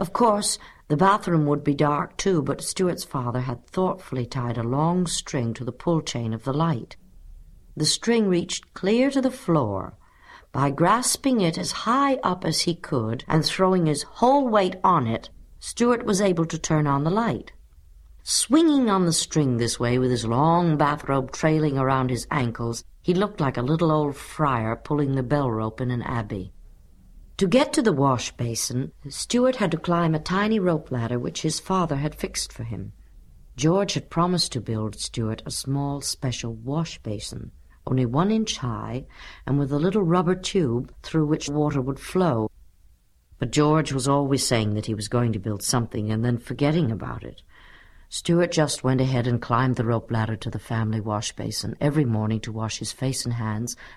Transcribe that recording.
Of course, the bathroom would be dark too, but Stuart's father had thoughtfully tied a long string to the pull chain of the light. The string reached clear to the floor. By grasping it as high up as he could and throwing his whole weight on it, Stuart was able to turn on the light. Swinging on the string this way with his long bathrobe trailing around his ankles, he looked like a little old friar pulling the bell rope in an abbey. To get to the wash basin, Stuart had to climb a tiny rope ladder which his father had fixed for him. George had promised to build Stuart a small special wash basin, only 1 inch high, and with a little rubber tube through which water would flow. But George was always saying that he was going to build something and then forgetting about it. Stuart just went ahead and climbed the rope ladder to the family wash basin every morning to wash his face and hands